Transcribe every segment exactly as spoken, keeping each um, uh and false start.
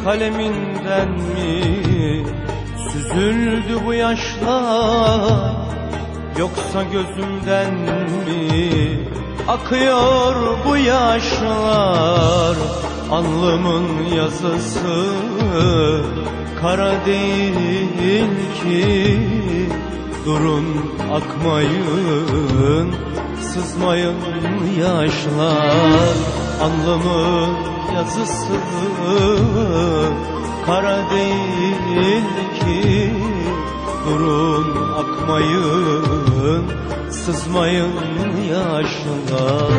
kaleminden mi süzüldü bu yaşlar, yoksa gözümden mi akıyor bu yaşlar? Alnımın yazısı kara değil ki, durun akmayın, sızmayın yaşlar. Alnımın yazısı kara değil ki, durun akmayın, sızmayın yaşlar.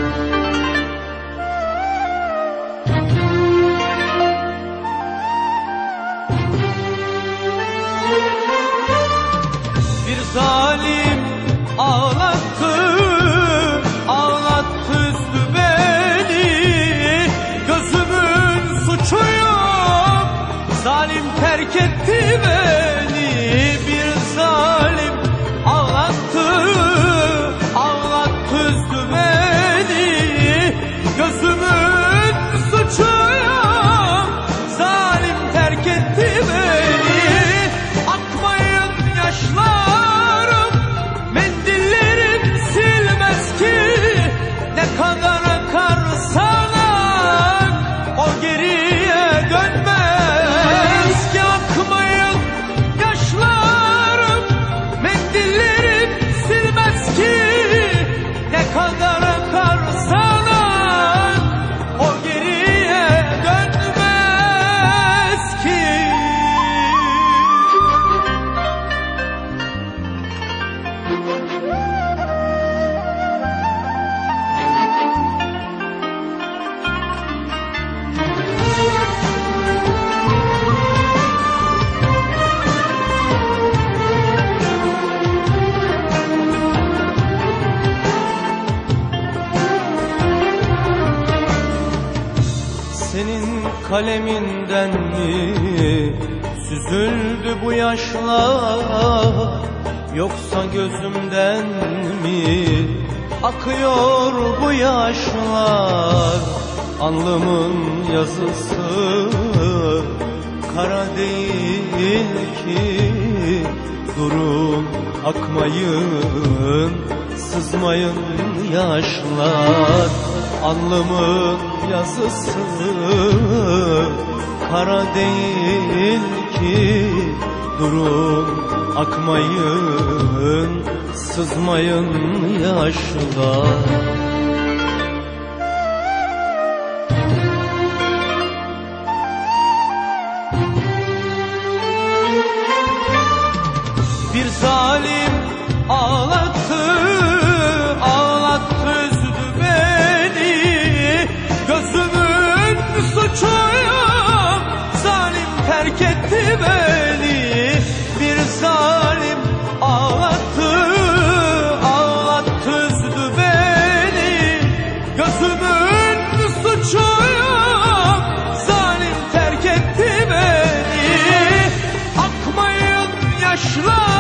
Bir zalim ağlattı, ağlattı üstü beni. Gözümün suçu yok, zalim terk etti beni. Bir zalim ağlattı, ağlattı üstü beni. Gözümün suçu yok, zalim terk etti beni. Akmayın yaşlarım, mendillerim silmez ki. Ne kadar akarsan ak, o geriye dönmez ki. Akmayın yaşlarım, mendillerim silmez ki. Ne kadar akarsan ak, o geriye dönmez ki. Senin kaleminden mi süzüldü bu yaşlar, yoksa gözümden mi akıyor bu yaşlar? Alnımın yazısı kara değil ki, durun akmayın, sızmayın yaşlar. Alnımın yazısı kara değil ki, durun akmayın, sızmayın yaşlar. Bir zalim ağlattı, ağlattı üzdü beni. Gözümün suçu yok, zalim terk etti beni. Bir zalim ağlattı, ağlattı üzdü beni. Gözümün suçu yok, zalim terk etti beni. Akmayın yaşlar,